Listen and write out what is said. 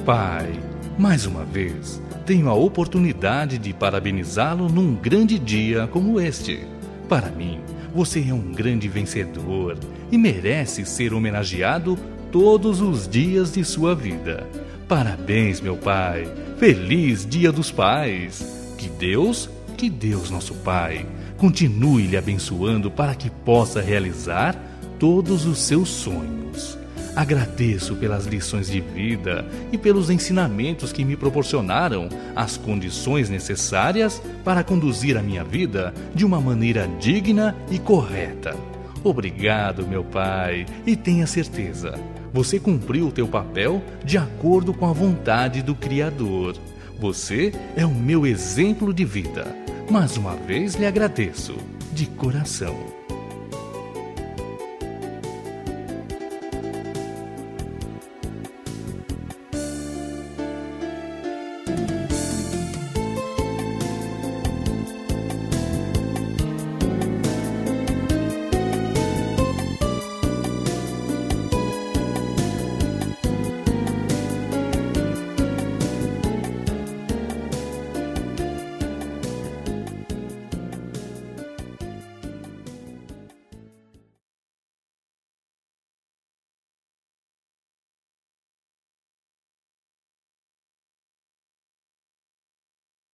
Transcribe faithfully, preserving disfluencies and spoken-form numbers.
Pai, mais uma vez, tenho a oportunidade de parabenizá-lo num grande dia como este. Para mim, você é um grande vencedor e merece ser homenageado todos os dias de sua vida. Parabéns, meu Pai! Feliz Dia dos Pais! Que Deus, que Deus, nosso Pai, continue lhe abençoando para que possa realizar todos os seus sonhos. Agradeço pelas lições de vida e pelos ensinamentos que me proporcionaram as condições necessárias para conduzir a minha vida de uma maneira digna e correta. Obrigado, meu Pai, e tenha certeza, você cumpriu o teu papel de acordo com a vontade do Criador. Você é o meu exemplo de vida. Mais uma vez lhe agradeço, de coração.